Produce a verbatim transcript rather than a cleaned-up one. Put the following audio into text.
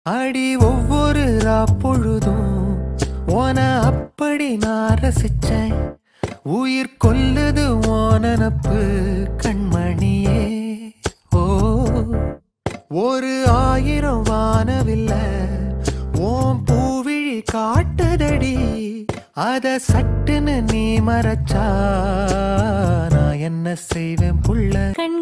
அடி ஒவ்வொரு பொழுதும் ஓன அப்படி நான் ரசிச்சேன். உயிர் கொல்லுது ஓனனப்பு கண்மணியே. ஓ ஒரு ஆயிரம் வானவில்ல ஓம் பூவிழி காட்டுதடி. அத சட்டுன்னு நீ மறைச்சா நான் என்ன செய்வேன் புள்ள.